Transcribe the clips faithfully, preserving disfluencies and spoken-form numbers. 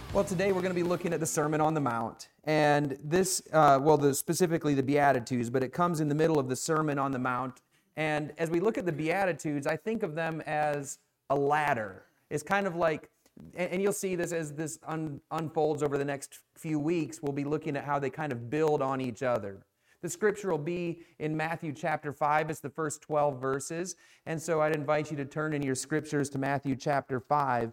Well, today we're going to be looking at the Sermon on the Mount. And this, uh, well, the, specifically the Beatitudes, but it comes in the middle of the Sermon on the Mount. And as we look at the Beatitudes, I think of them as a ladder. It's kind of like, and you'll see this as this un, unfolds over the next few weeks, we'll be looking at how they kind of build on each other. The scripture will be in Matthew chapter five. It's the first twelve verses. And so I'd invite you to turn in your scriptures to Matthew chapter five.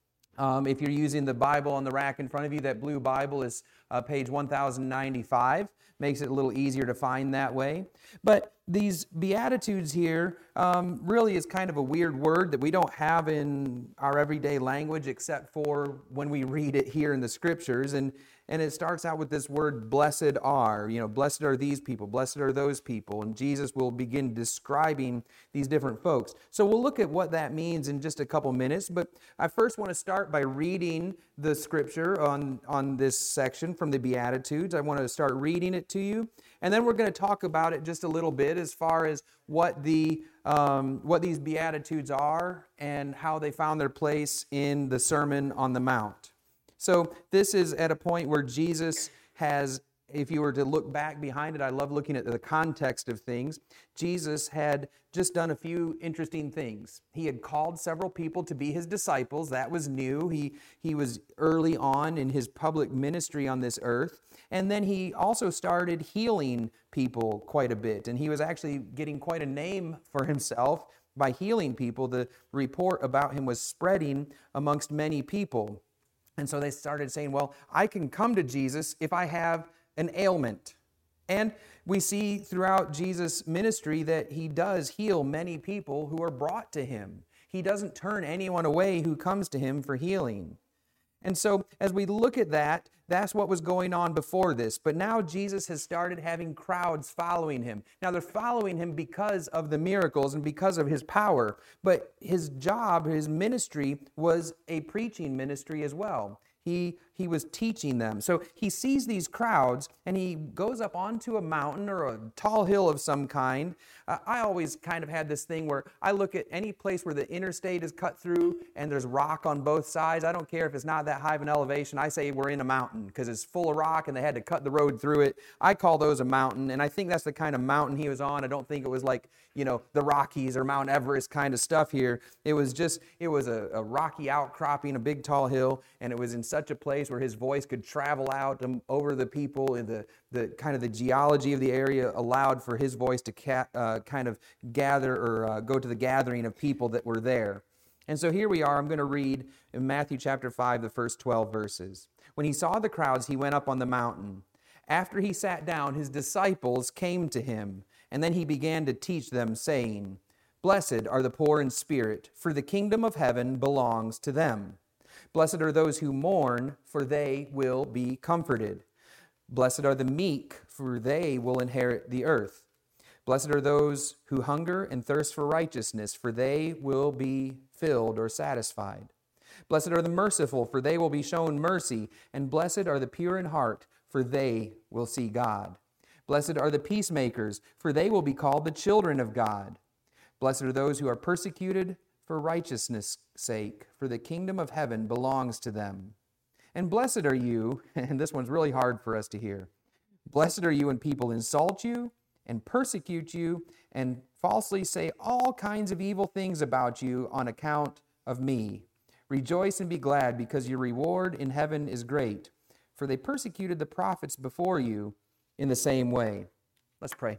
Um, if you're using the Bible on the rack in front of you, that blue Bible is uh, page one thousand ninety-five. Makes it a little easier to find that way. But these Beatitudes here um, really is kind of a weird word that we don't have in our everyday language except for when we read it here in the Scriptures. And, and it starts out with this word, blessed are. You know, blessed are these people, blessed are those people. And Jesus will begin describing these different folks. So we'll look at what that means in just a couple minutes. But I first want to start by reading the Scripture on, on this section from the Beatitudes. I want to start reading it to you. And then we're going to talk about it just a little bit as far as what the um, what these Beatitudes are and how they found their place in the Sermon on the Mount. So this is at a point where Jesus has, if you were to look back behind it, I love looking at the context of things. Jesus had just done a few interesting things. He had called several people to be his disciples. That was new. He, he was early on in his public ministry on this earth. And then he also started healing people quite a bit. And he was actually getting quite a name for himself by healing people. The report about him was spreading amongst many people. And so they started saying, well, I can come to Jesus if I have an ailment. And we see throughout Jesus' ministry that he does heal many people who are brought to him. He doesn't turn anyone away who comes to him for healing. And so as we look at that, that's what was going on before this. But now Jesus has started having crowds following him. Now they're following him because of the miracles and because of his power. But his job, his ministry, was a preaching ministry as well. He, he was teaching them. So he sees these crowds and he goes up onto a mountain or a tall hill of some kind. Uh, I always kind of had this thing where I look at any place where the interstate is cut through and there's rock on both sides. I don't care if it's not that high of an elevation. I say we're in a mountain because it's full of rock and they had to cut the road through it. I call those a mountain, and I think that's the kind of mountain he was on. I don't think it was like, you know, the Rockies or Mount Everest kind of stuff here. It was just, it was a, a rocky outcropping, a big tall hill, and it was in such a place where his voice could travel out um, over the people, and the, the kind of the geology of the area allowed for his voice to ca- uh, kind of gather or uh, go to the gathering of people that were there. And so here we are. I'm going to read in Matthew chapter five, the first twelve verses. When he saw the crowds, he went up on the mountain. After he sat down, his disciples came to him, and then he began to teach them, saying, Blessed are the poor in spirit, for the kingdom of heaven belongs to them. Blessed are those who mourn, for they will be comforted. Blessed are the meek, for they will inherit the earth. Blessed are those who hunger and thirst for righteousness, for they will be filled or satisfied. Blessed are the merciful, for they will be shown mercy. And blessed are the pure in heart, for they will see God. Blessed are the peacemakers, for they will be called the children of God. Blessed are those who are persecuted for righteousness' sake, for the kingdom of heaven belongs to them. And blessed are you, and this one's really hard for us to hear, blessed are you when people insult you and persecute you and falsely say all kinds of evil things about you on account of me. Rejoice and be glad, because your reward in heaven is great, for they persecuted the prophets before you in the same way. Let's pray.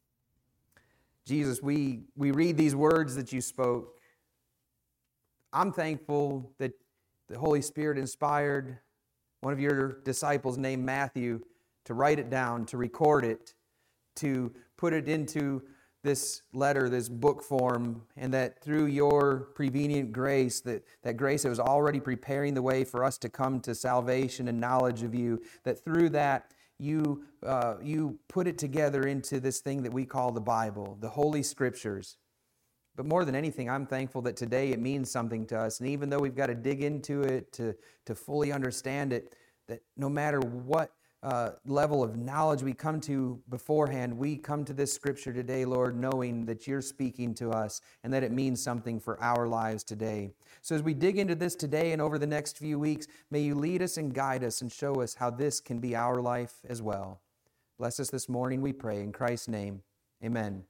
Jesus, we, we read these words that you spoke. I'm thankful that the Holy Spirit inspired one of your disciples named Matthew to write it down, to record it, to put it into this letter, this book form, and that through your prevenient grace, that, that grace that was already preparing the way for us to come to salvation and knowledge of you, that through that you, uh, you put it together into this thing that we call the Bible, the Holy Scriptures. But more than anything, I'm thankful that today it means something to us. And even though we've got to dig into it to, to fully understand it, that no matter what uh, level of knowledge we come to beforehand, we come to this scripture today, Lord, knowing that you're speaking to us and that it means something for our lives today. So as we dig into this today and over the next few weeks, may you lead us and guide us and show us how this can be our life as well. Bless us this morning, we pray. In Christ's name, amen.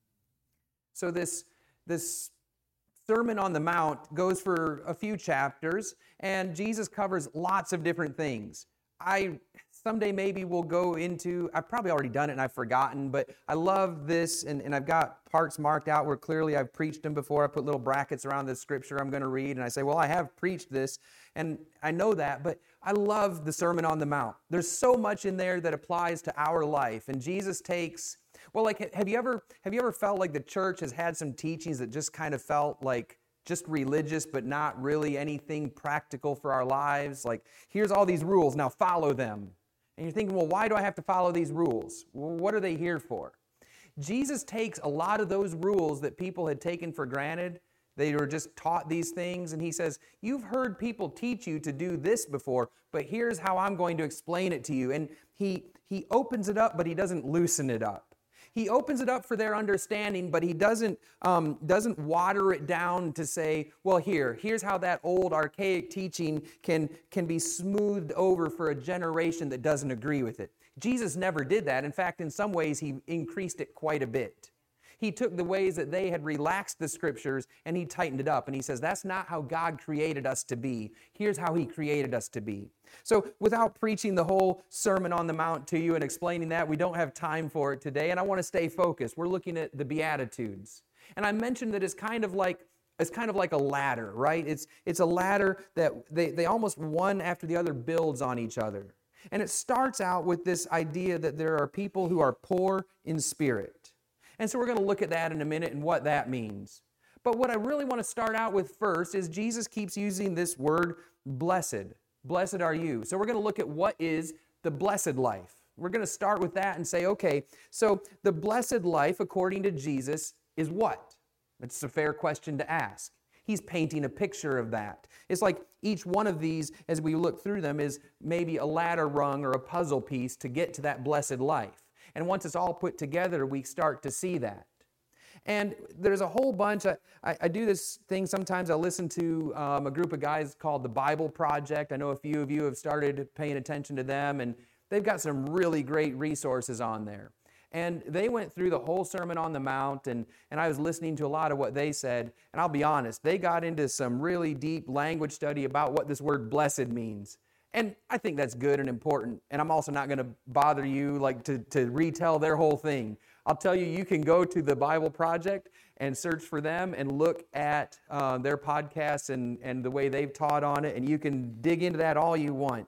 So this, this Sermon on the Mount goes for a few chapters, and Jesus covers lots of different things. I someday maybe we'll go into, I've probably already done it and I've forgotten, but I love this, and, and I've got parts marked out where clearly I've preached them before. I put little brackets around the scripture I'm going to read, and I say, well, I have preached this, and I know that, but I love the Sermon on the Mount. There's so much in there that applies to our life, and Jesus takes, well, like, have you ever, have you ever felt like the church has had some teachings that just kind of felt like just religious, but not really anything practical for our lives? Like, here's all these rules, now follow them. And you're thinking, well, why do I have to follow these rules? Well, what are they here for? Jesus takes a lot of those rules that people had taken for granted. They were just taught these things, and he says, you've heard people teach you to do this before, but here's how I'm going to explain it to you. And he, he opens it up, but he doesn't loosen it up. He opens it up for their understanding, but he doesn't, um, doesn't water it down to say, well, here, here's how that old archaic teaching can, can be smoothed over for a generation that doesn't agree with it. Jesus never did that. In fact, in some ways, he increased it quite a bit. He took the ways that they had relaxed the scriptures and he tightened it up. And he says, that's not how God created us to be. Here's how he created us to be. So without preaching the whole Sermon on the Mount to you and explaining that, we don't have time for it today. And I want to stay focused. We're looking at the Beatitudes. And I mentioned that it's kind of like It's kind of like a ladder, right? It's, it's a ladder that they, they almost one after the other builds on each other. And it starts out with this idea that there are people who are poor in spirit. And so we're going to look at that in a minute and what that means. But what I really want to start out with first is Jesus keeps using this word, blessed. Blessed are you. So we're going to look at what is the blessed life. We're going to start with that and say, okay, so the blessed life, according to Jesus, is what? It's a fair question to ask. He's painting a picture of that. It's like each one of these, as we look through them, is maybe a ladder rung or a puzzle piece to get to that blessed life. And once it's all put together, we start to see that. And there's a whole bunch. I, I, I do this thing sometimes. I listen to um, a group of guys called the Bible Project. I know a few of you have started paying attention to them, and they've got some really great resources on there. And they went through the whole Sermon on the Mount, and, and I was listening to a lot of what they said. And I'll be honest, they got into some really deep language study about what this word blessed means. And I think that's good and important. And I'm also not going to bother you like to, to retell their whole thing. I'll tell you, you can go to the Bible Project and search for them and look at uh, their podcasts and, and the way they've taught on it. And you can dig into that all you want.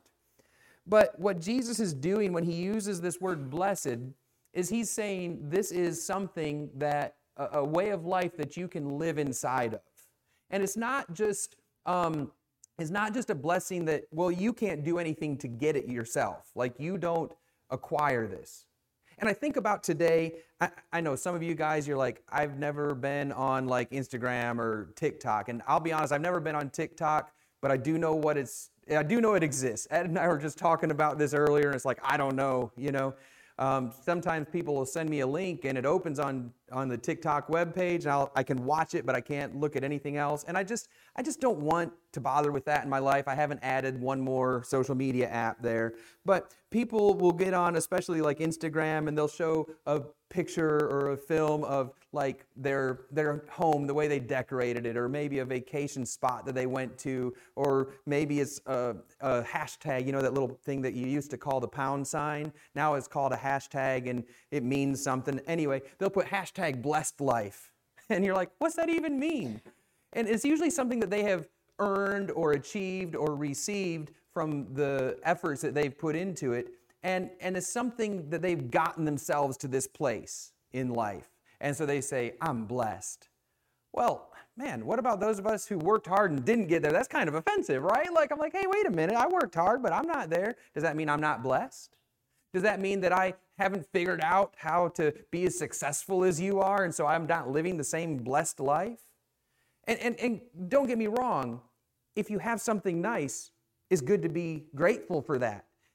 But what Jesus is doing when he uses this word blessed is he's saying this is something that, a, a way of life that you can live inside of. And it's not just... Um, It's not just a blessing that, well, you can't do anything to get it yourself. Like, you don't acquire this. And I think about today, I, I know some of you guys, you're like, I've never been on like Instagram or TikTok. And I'll be honest, I've never been on TikTok, but I do know what it's, I do know it exists. Ed and I were just talking about this earlier, and it's like, I don't know, you know. Um, sometimes people will send me a link and it opens on, on the TikTok webpage, and I'll, I can watch it, but I can't look at anything else. And I just, I just don't want to bother with that in my life. I haven't added one more social media app there. But people will get on, especially like Instagram, and they'll show a picture or a film of like their their home, the way they decorated it, or maybe a vacation spot that they went to, or maybe it's a, a hashtag, you know, that little thing that you used to call the pound sign. Now it's called a hashtag and it means something. Anyway, they'll put hashtag blessed life. And you're like, what's that even mean? And it's usually something that they have earned or achieved or received from the efforts that they've put into it. And, and it's something that they've gotten themselves to this place in life. And so they say, I'm blessed. Well, man, what about those of us who worked hard and didn't get there? That's kind of offensive, right? Like, I'm like, hey, wait a minute, I worked hard, but I'm not there. Does that mean I'm not blessed? Does that mean that I haven't figured out how to be as successful as you are, and so I'm not living the same blessed life? And, and, and don't get me wrong, if you have something nice, it's good to be grateful for that.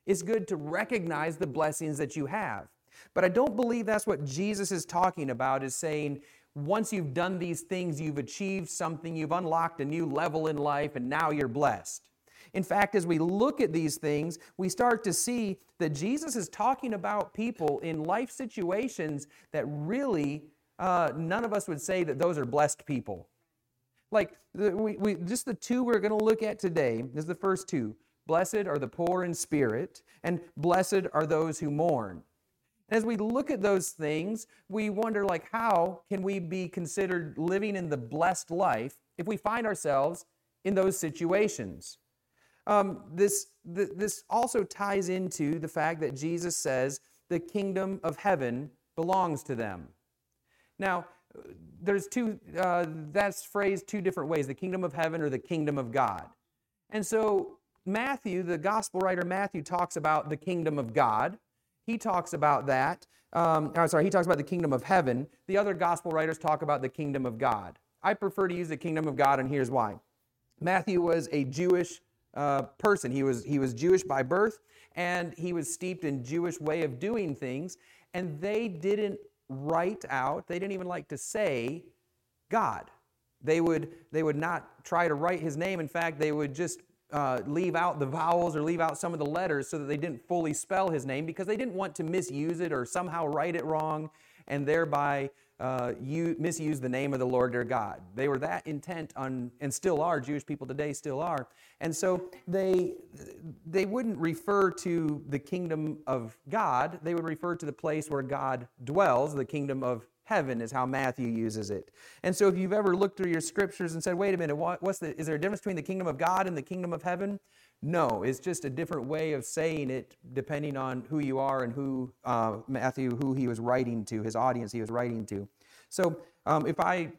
It's good to recognize the blessings that you have. But I don't believe that's what Jesus is talking about, is saying, once you've done these things, you've achieved something, you've unlocked a new level in life, and now you're blessed. In fact, as we look at these things, we start to see that Jesus is talking about people in life situations that really uh, none of us would say that those are blessed people. Like, the, we, we, just the two we're going to look at today is the first two. Blessed are the poor in spirit, and blessed are those who mourn. As we look at those things, we wonder, like, how can we be considered living in the blessed life if we find ourselves in those situations? Um, this, th- this also ties into the fact that Jesus says the kingdom of heaven belongs to them. Now, there's two, uh, that's phrased two different ways, the kingdom of heaven or the kingdom of God. And so Matthew, the gospel writer Matthew, talks about the kingdom of God. He talks about that. Um, I'm sorry, he talks about the kingdom of heaven. The other gospel writers talk about the kingdom of God. I prefer to use the kingdom of God, and here's why. Matthew was a Jewish uh, person. He was, he was Jewish by birth, and he was steeped in Jewish way of doing things, and they didn't write out, they didn't even like to say God. They would, they would not try to write his name. In fact, they would just Uh, leave out the vowels or leave out some of the letters so that they didn't fully spell his name, because they didn't want to misuse it or somehow write it wrong and thereby uh, you, misuse the name of the Lord their God. They were that intent on, and still are, Jewish people today still are. And so they, they wouldn't refer to the kingdom of God. They would refer to the place where God dwells. The kingdom of heaven is how Matthew uses it. And so if you've ever looked through your scriptures and said, wait a minute, what, what's the, is there a difference between the kingdom of God and the kingdom of heaven? No, it's just a different way of saying it depending on who you are and who, uh, Matthew, who he was writing to, his audience he was writing to. So um, if I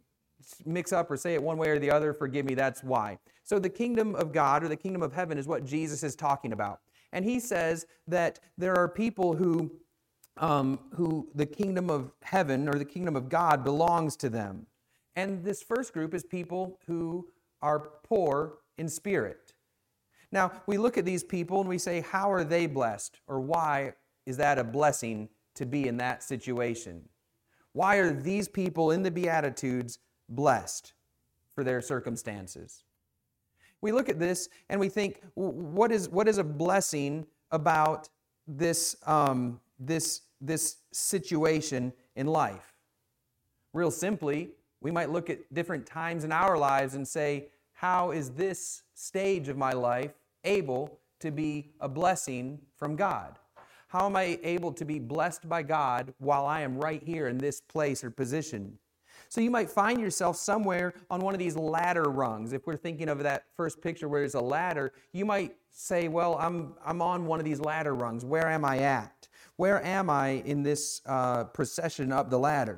mix up or say it one way or the other, forgive me, that's why. So the kingdom of God or the kingdom of heaven is what Jesus is talking about. And he says that there are people who Um, who the kingdom of heaven or the kingdom of God belongs to them. And this first group is people who are poor in spirit. Now, we look at these people and we say, how are they blessed? Or why is that a blessing to be in that situation? Why are these people in the Beatitudes blessed for their circumstances? We look at this and we think, what is, what is a blessing about this um, this this situation in life? Real simply, we might look at different times in our lives and say, how is this stage of my life able to be a blessing from God? How am I able to be blessed by God while I am right here in this place or position? So you might find yourself somewhere on one of these ladder rungs. If we're thinking of that first picture where there's a ladder, you might say, well, I'm, I'm on one of these ladder rungs. Where am I at? Where am I in this uh, procession up the ladder?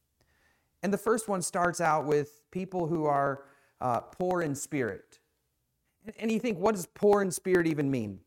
And the first one starts out with people who are uh, poor in spirit. And you think, what does poor in spirit even mean?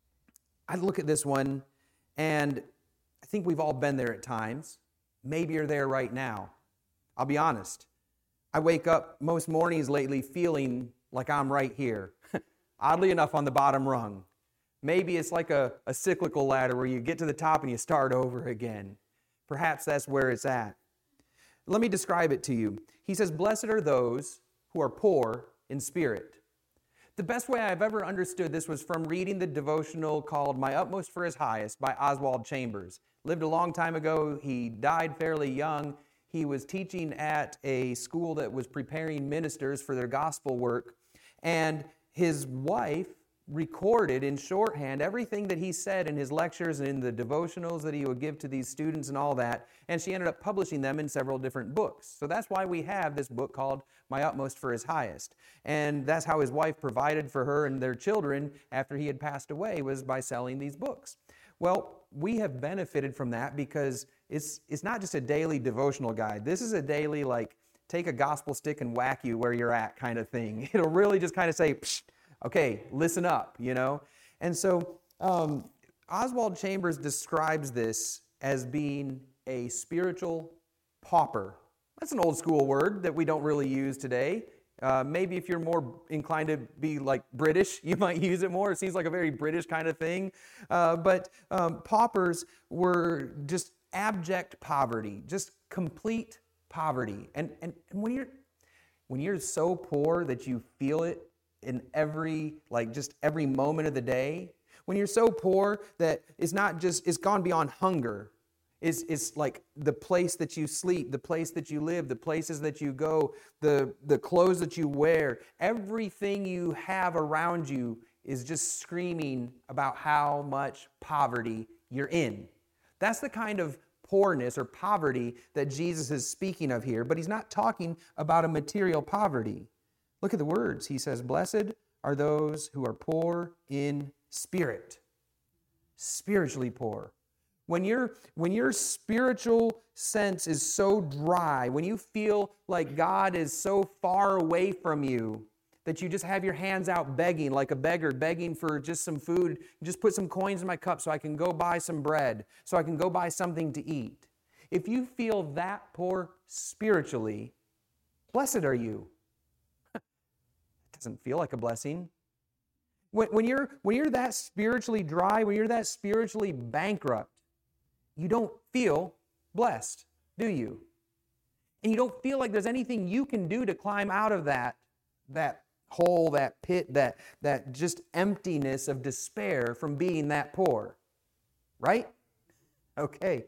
I look at this one, and I think we've all been there at times. Maybe you're there right now. I'll be honest. I wake up most mornings lately feeling like I'm right here. Oddly enough, on the bottom rung. Maybe it's like a, a cyclical ladder where you get to the top and you start over again. Perhaps that's where it's at. Let me describe it to you. He says, blessed are those who are poor in spirit. The best way I've ever understood this was from reading the devotional called My Utmost for His Highest by Oswald Chambers. Lived a long time ago. He died fairly young. He was teaching at a school that was preparing ministers for their gospel work. And his wife recorded in shorthand everything that he said in his lectures and in the devotionals that he would give to these students and all that, and she ended up publishing them in several different books. So that's why we have this book called My Utmost for His Highest. And that's how his wife provided for her and their children after he had passed away, was by selling these books. Well, we have benefited from that because it's it's not just a daily devotional guide. This is a daily, like, take a gospel stick and whack you where you're at kind of thing. It'll really just kind of say, psh, okay, listen up, you know? And so um, Oswald Chambers describes this as being a spiritual pauper. That's an old school word that we don't really use today. Uh, maybe if you're more inclined to be like British, you might use it more. It seems like a very British kind of thing. Uh, but um, paupers were just abject poverty, just complete poverty. And, and, and when you're when you're so poor that you feel it in every, like just every moment of the day, when you're so poor that it's not just, it's gone beyond hunger. It's, it's like the place that you sleep, the place that you live, the places that you go, the, the clothes that you wear, everything you have around you is just screaming about how much poverty you're in. That's the kind of poorness or poverty that Jesus is speaking of here, but he's not talking about a material poverty. Look at the words. He says, "Blessed are those who are poor in spirit," spiritually poor. When your when your spiritual sense is so dry, when you feel like God is so far away from you that you just have your hands out begging, like a beggar, begging for just some food, just put some coins in my cup so I can go buy some bread, so I can go buy something to eat. If you feel that poor spiritually, blessed are you. It doesn't feel like a blessing. When, when you're when you're that spiritually dry, when you're that spiritually bankrupt, you don't feel blessed, do you? And you don't feel like there's anything you can do to climb out of that, that hole, that pit, that, that just emptiness of despair from being that poor. Right? Okay.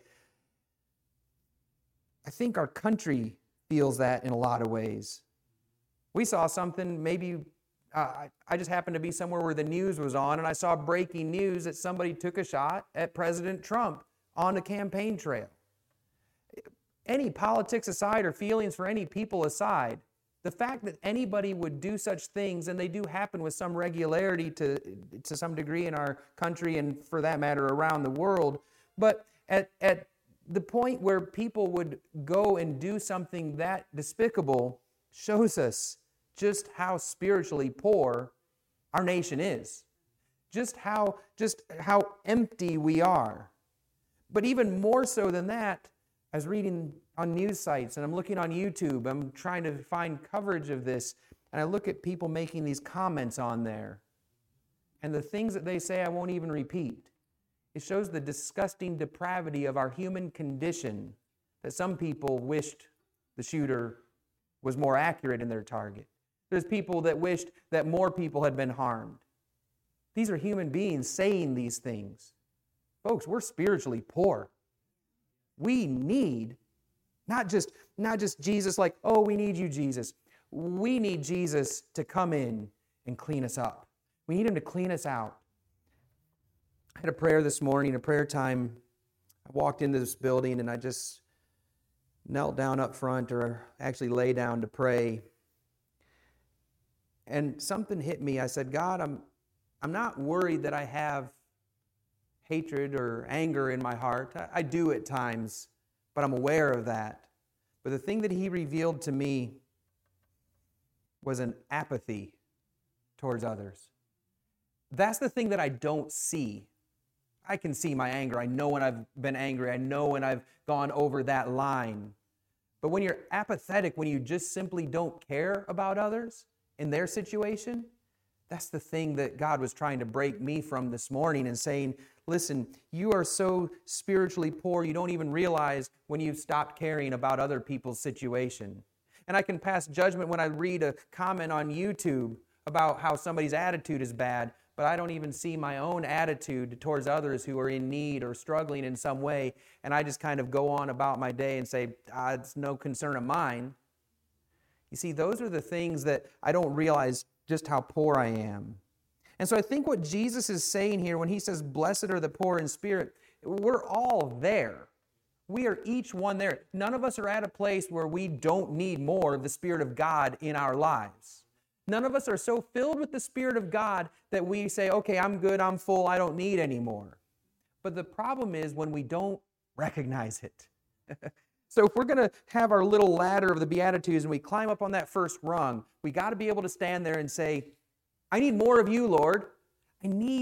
I think our country feels that in a lot of ways. We saw something, maybe uh, I just happened to be somewhere where the news was on, and I saw breaking news that somebody took a shot at President Trump on the campaign trail. Any politics aside or feelings for any people aside, the fact that anybody would do such things, and they do happen with some regularity to, to some degree in our country and for that matter around the world, but at, at the point where people would go and do something that despicable shows us just how spiritually poor our nation is. Just how, just how empty we are. But even more so than that, I was reading on news sites and I'm looking on YouTube. I'm trying to find coverage of this, and I look at people making these comments on there. And the things that they say I won't even repeat. It shows the disgusting depravity of our human condition, that some people wished the shooter was more accurate in their target. There's people that wished that more people had been harmed. These are human beings saying these things. Folks, we're spiritually poor. We need not just, not just Jesus like, oh, we need you, Jesus. We need Jesus to come in and clean us up. We need him to clean us out. I had a prayer this morning, a prayer time. I walked into this building and I just knelt down up front, or actually lay down to pray. And something hit me. I said, God, I'm, I'm not worried that I have hatred or anger in my heart. I, I do at times, but I'm aware of that. But the thing that he revealed to me was an apathy towards others. That's the thing that I don't see. I can see my anger. I know when I've been angry. I know when I've gone over that line. But when you're apathetic, when you just simply don't care about others in their situation, that's the thing that God was trying to break me from this morning and saying, listen, you are so spiritually poor, you don't even realize when you've stopped caring about other people's situation. And I can pass judgment when I read a comment on YouTube about how somebody's attitude is bad, but I don't even see my own attitude towards others who are in need or struggling in some way, and I just kind of go on about my day and say, ah, it's no concern of mine. You see, those are the things that I don't realize just how poor I am. And so I think what Jesus is saying here when he says, blessed are the poor in spirit, we're all there. We are each one there. None of us are at a place where we don't need more of the Spirit of God in our lives. None of us are so filled with the Spirit of God that we say, okay, I'm good, I'm full, I don't need any more. But the problem is when we don't recognize it. So if we're going to have our little ladder of the Beatitudes and we climb up on that first rung, we got to be able to stand there and say, I need more of you, Lord. I need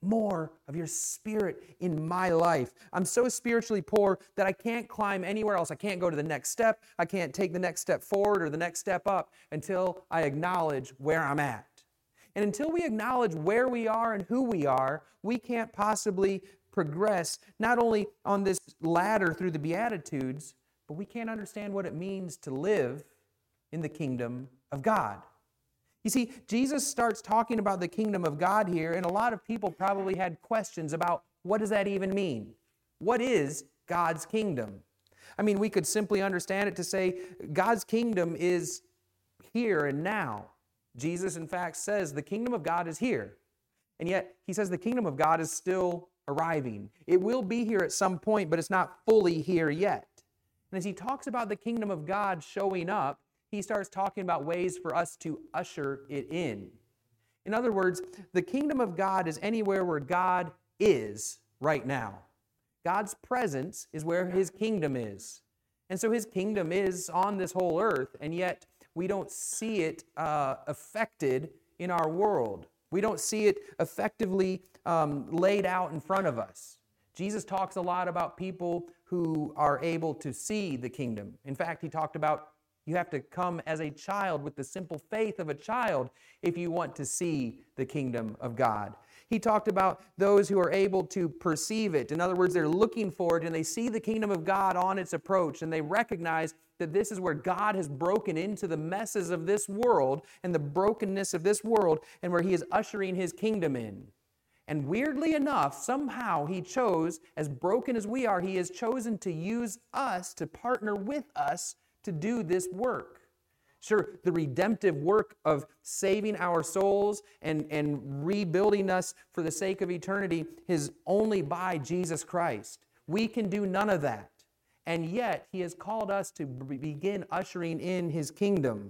more of your Spirit in my life. I'm so spiritually poor that I can't climb anywhere else. I can't go to the next step. I can't take the next step forward or the next step up until I acknowledge where I'm at. And until we acknowledge where we are and who we are, we can't possibly progress not only on this ladder through the Beatitudes, but we can't understand what it means to live in the kingdom of God. You see, Jesus starts talking about the kingdom of God here, and a lot of people probably had questions about what does that even mean? What is God's kingdom? I mean, we could simply understand it to say God's kingdom is here and now. Jesus, in fact, says the kingdom of God is here. And yet, he says the kingdom of God is still arriving. It will be here at some point, but it's not fully here yet. And as he talks about the kingdom of God showing up, he starts talking about ways for us to usher it in. In other words, the kingdom of God is anywhere where God is right now. God's presence is where his kingdom is. And so his kingdom is on this whole earth, and yet we don't see it uh, affected in our world. We don't see it effectively um, laid out in front of us. Jesus talks a lot about people who are able to see the kingdom. In fact, he talked about you have to come as a child with the simple faith of a child if you want to see the kingdom of God. He talked about those who are able to perceive it. In other words, they're looking for it and they see the kingdom of God on its approach and they recognize that this is where God has broken into the messes of this world and the brokenness of this world and where he is ushering his kingdom in. And weirdly enough, somehow he chose, as broken as we are, he has chosen to use us, to partner with us to do this work. Sure, the redemptive work of saving our souls and, and rebuilding us for the sake of eternity is only by Jesus Christ. We can do none of that. And yet, he has called us to begin ushering in his kingdom.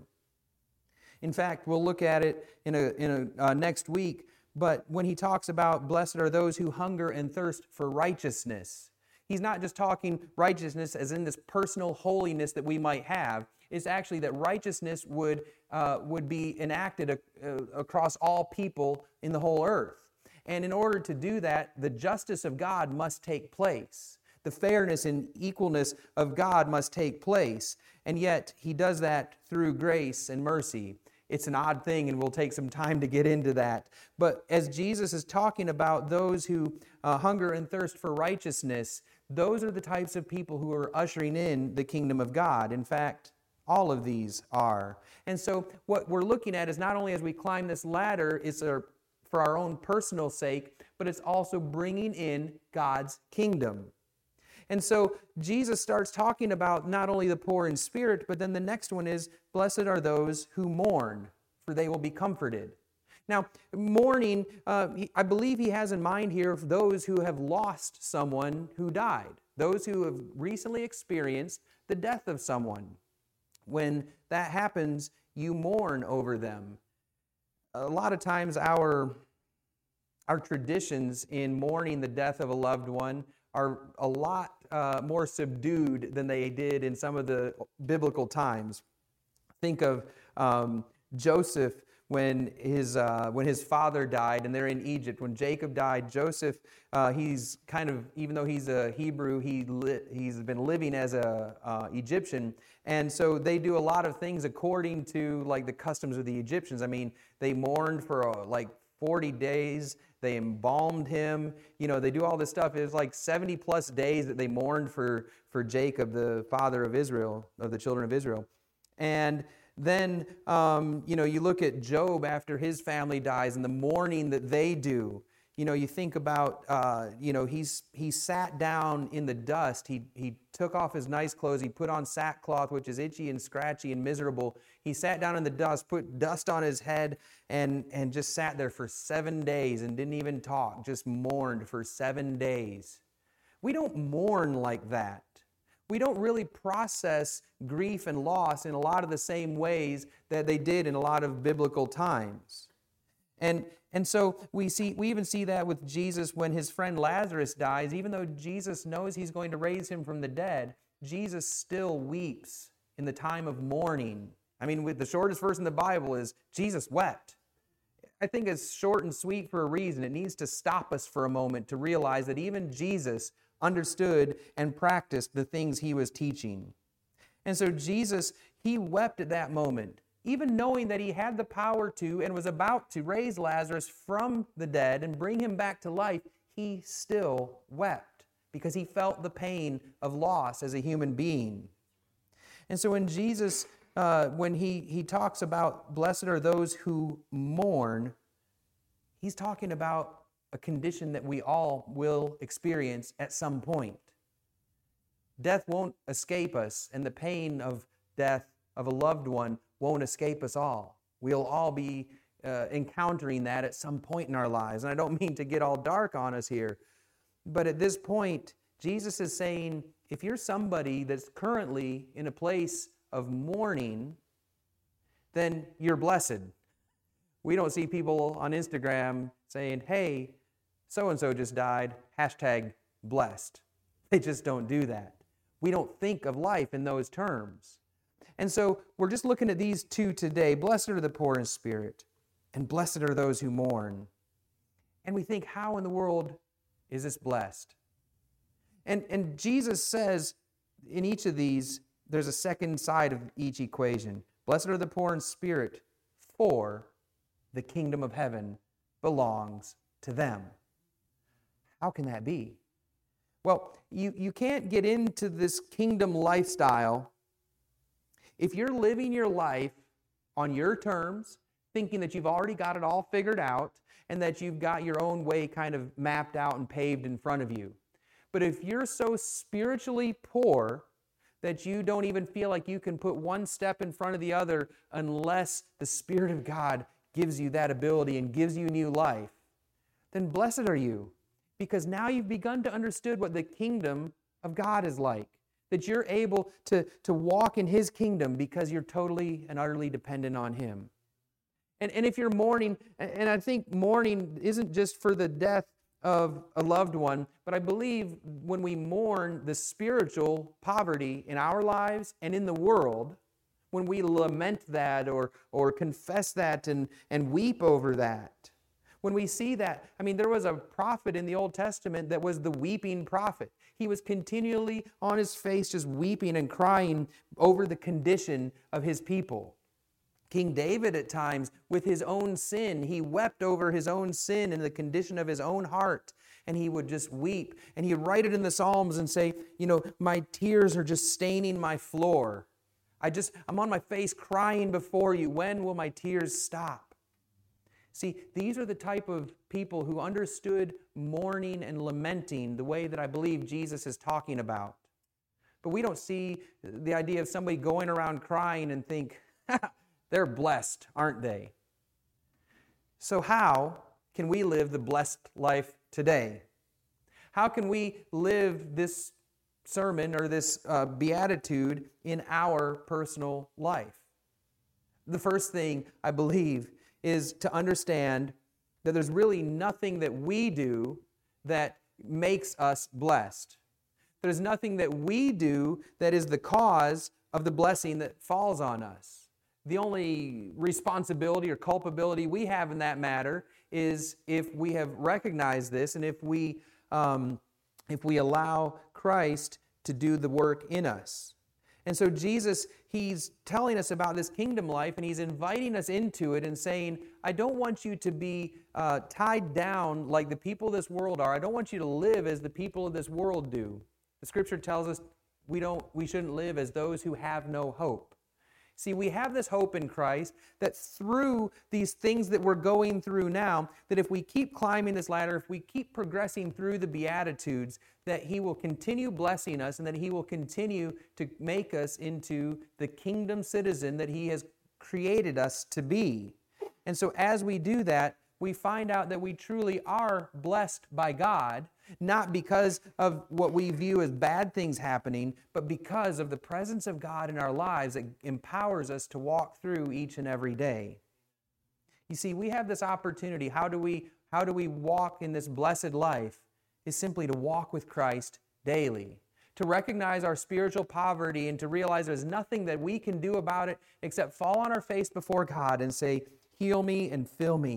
In fact, we'll look at it in a, in a uh, next week, but when he talks about blessed are those who hunger and thirst for righteousness, he's not just talking righteousness as in this personal holiness that we might have. It's actually that righteousness would, uh, would be enacted uh, across all people in the whole earth. And in order to do that, the justice of God must take place. The fairness and equalness of God must take place. And yet, he does that through grace and mercy. It's an odd thing, and we'll take some time to get into that. But as Jesus is talking about those who uh, hunger and thirst for righteousness, those are the types of people who are ushering in the kingdom of God. In fact, all of these are. And so what we're looking at is not only as we climb this ladder, it's a, for our own personal sake, but it's also bringing in God's kingdom. And so Jesus starts talking about not only the poor in spirit, but then the next one is, blessed are those who mourn, for they will be comforted. Now, mourning, uh, I believe he has in mind here those who have lost someone who died, those who have recently experienced the death of someone. When that happens, you mourn over them. A lot of times our, our traditions in mourning the death of a loved one are a lot uh, more subdued than they did in some of the biblical times. Think of um, Joseph when his uh, when his father died, and they're in Egypt. When Jacob died, Joseph, uh, he's kind of, even though he's a Hebrew, he li- he's been living as a uh, Egyptian, and so they do a lot of things according to like the customs of the Egyptians. I mean, they mourned for uh, like forty days. They embalmed him. You know, they do all this stuff. It was like seventy plus days that they mourned for, for Jacob, the father of Israel, of the children of Israel. And then, um, you know, you look at Job after his family dies and the mourning that they do. You know, you think about, uh, you know, he's he sat down in the dust. He he took off his nice clothes. He put on sackcloth, which is itchy and scratchy and miserable. He sat down in the dust, put dust on his head, and, and just sat there for seven days and didn't even talk, just mourned for seven days. We don't mourn like that. We don't really process grief and loss in a lot of the same ways that they did in a lot of biblical times. And and so we see we even see that with Jesus when his friend Lazarus dies. Even though Jesus knows he's going to raise him from the dead, Jesus still weeps in the time of mourning. I mean, with the shortest verse in the Bible is Jesus wept. I think it's short and sweet for a reason. It needs to stop us for a moment to realize that even Jesus understood and practiced the things he was teaching. And so Jesus, he wept at that moment, even knowing that he had the power to and was about to raise Lazarus from the dead and bring him back to life. He still wept because he felt the pain of loss as a human being. And so when Jesus, uh, when he, he talks about blessed are those who mourn, he's talking about a condition that we all will experience at some point. Death won't escape us, and the pain of death of a loved one won't escape us all. We'll all be uh, encountering that at some point in our lives. And I don't mean to get all dark on us here, but at this point, Jesus is saying, if you're somebody that's currently in a place of mourning, then you're blessed. We don't see people on Instagram saying, hey, so-and-so just died, hashtag blessed. They just don't do that. We don't think of life in those terms. And so we're just looking at these two today. Blessed are the poor in spirit, and blessed are those who mourn. And we think, how in the world is this blessed? And, and Jesus says in each of these, there's a second side of each equation. Blessed are the poor in spirit, for the kingdom of heaven belongs to them. How can that be? Well, you, you can't get into this kingdom lifestyle if you're living your life on your terms, thinking that you've already got it all figured out and that you've got your own way kind of mapped out and paved in front of you. But if you're so spiritually poor that you don't even feel like you can put one step in front of the other unless the Spirit of God gives you that ability and gives you new life, then blessed are you, because now you've begun to understand what the kingdom of God is like, that you're able to, to walk in His kingdom because you're totally and utterly dependent on Him. And, and if you're mourning, and I think mourning isn't just for the death of a loved one, but I believe when we mourn the spiritual poverty in our lives and in the world, when we lament that or, or confess that and, and weep over that, when we see that, I mean, there was a prophet in the Old Testament that was the weeping prophet. He was continually on his face just weeping and crying over the condition of his people. King David at times, with his own sin, he wept over his own sin and the condition of his own heart. And he would just weep. And he'd write it in the Psalms and say, you know, my tears are just staining my floor. I just, I'm on my face crying before you. When will my tears stop? See, these are the type of people who understood mourning and lamenting the way that I believe Jesus is talking about. But we don't see the idea of somebody going around crying and think, they're blessed, aren't they? So how can we live the blessed life today? How can we live this sermon or this uh, beatitude in our personal life? The first thing I believe is to understand that there's really nothing that we do that makes us blessed. There's nothing that we do that is the cause of the blessing that falls on us. The only responsibility or culpability we have in that matter is if we have recognized this and if we, um, if we allow Christ to do the work in us. And so Jesus, He's telling us about this kingdom life and He's inviting us into it and saying, I don't want you to be uh, tied down like the people of this world are. I don't want you to live as the people of this world do. The Scripture tells us we don't, we shouldn't live as those who have no hope. See, we have this hope in Christ that through these things that we're going through now, that if we keep climbing this ladder, if we keep progressing through the Beatitudes, that He will continue blessing us and that He will continue to make us into the kingdom citizen that He has created us to be. And so as we do that, we find out that we truly are blessed by God, not because of what we view as bad things happening, but because of the presence of God in our lives that empowers us to walk through each and every day. You see, we have this opportunity. How do we, how do we walk in this blessed life? Is simply to walk with Christ daily, to recognize our spiritual poverty and to realize there's nothing that we can do about it except fall on our face before God and say, heal me and fill me.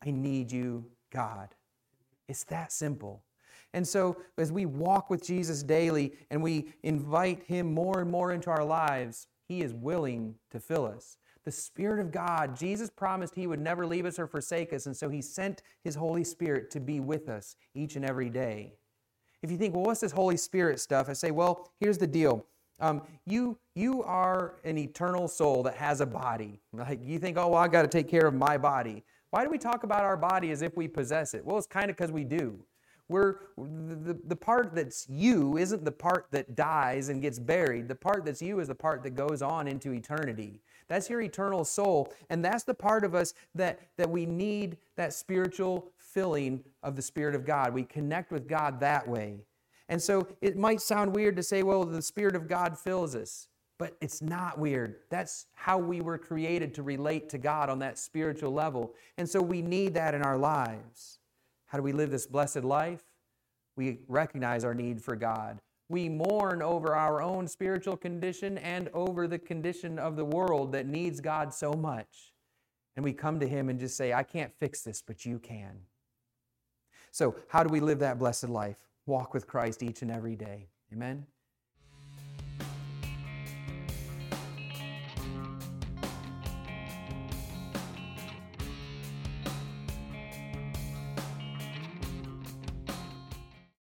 I need you, God. It's that simple. And so as we walk with Jesus daily and we invite him more and more into our lives, he is willing to fill us. The Spirit of God, Jesus promised he would never leave us or forsake us, and so he sent his Holy Spirit to be with us each and every day. If you think, well, what's this Holy Spirit stuff? I say, well, here's the deal. Um, you, you are an eternal soul that has a body. Like you think, oh, well, I got to take care of my body. Why do we talk about our body as if we possess it? Well, it's kind of because we do. We're, the, the part that's you isn't the part that dies and gets buried. The part that's you is the part that goes on into eternity. That's your eternal soul. And that's the part of us that, that we need that spiritual filling of the Spirit of God. We connect with God that way. And so it might sound weird to say, well, the Spirit of God fills us. But it's not weird. That's how we were created to relate to God on that spiritual level. And so we need that in our lives. How do we live this blessed life? We recognize our need for God. We mourn over our own spiritual condition and over the condition of the world that needs God so much. And we come to him and just say, I can't fix this, but you can. So how do we live that blessed life? Walk with Christ each and every day. Amen?